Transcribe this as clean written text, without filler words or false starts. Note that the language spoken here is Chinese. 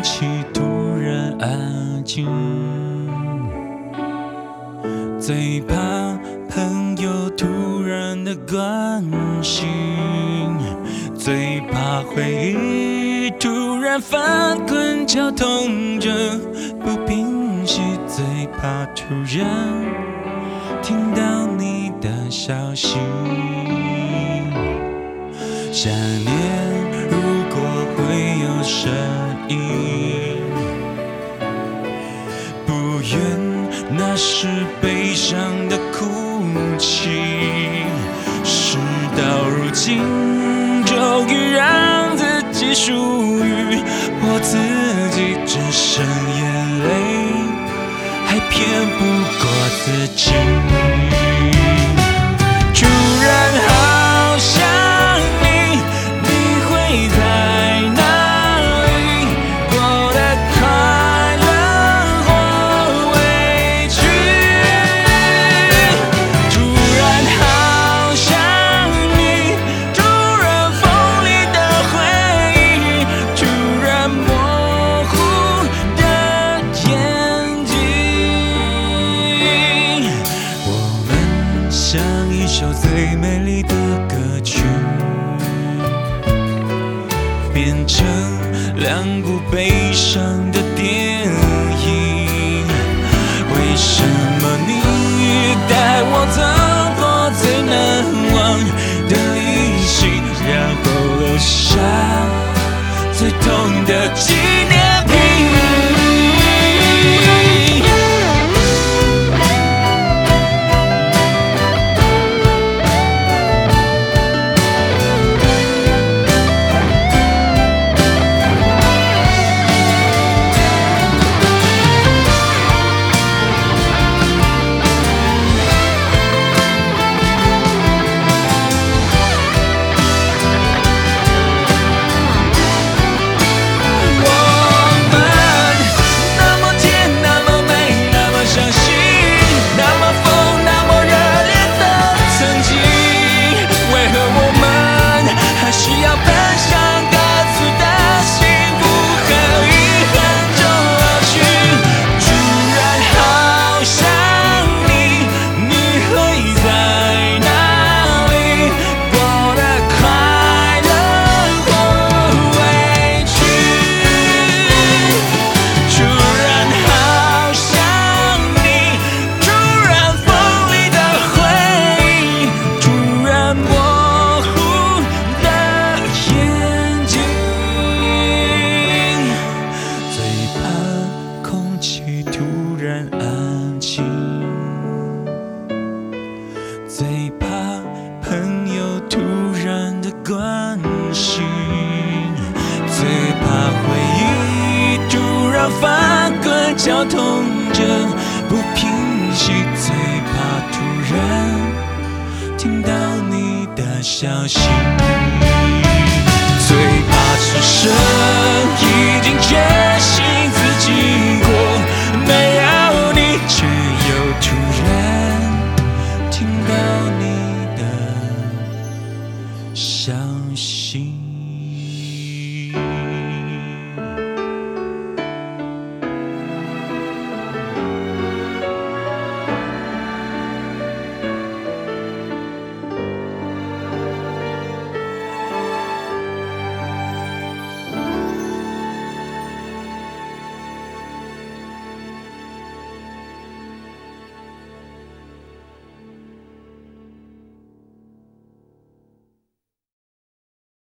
空气突然安静，最怕朋友突然的关心，最怕回忆突然翻滚绞痛着不平息，最怕突然听到你的消息。想念如果会有声音，不愿那是悲伤的哭泣，事到如今终于让自己属于我自己，只剩眼泪还骗不过自己。突然好想你，你会在哪里？过得快乐或委屈。突然好想你，突然锋利的回忆，突然模糊的眼睛。我们像一首最美丽的歌曲，变成两部悲伤的电影。为什么你带我走过最难忘的旅行，然后留下最痛的纪念品？最怕朋友突然的关心，最怕回忆突然翻滚绞痛着不平息，最怕突然听到你的消息，最怕此生已经结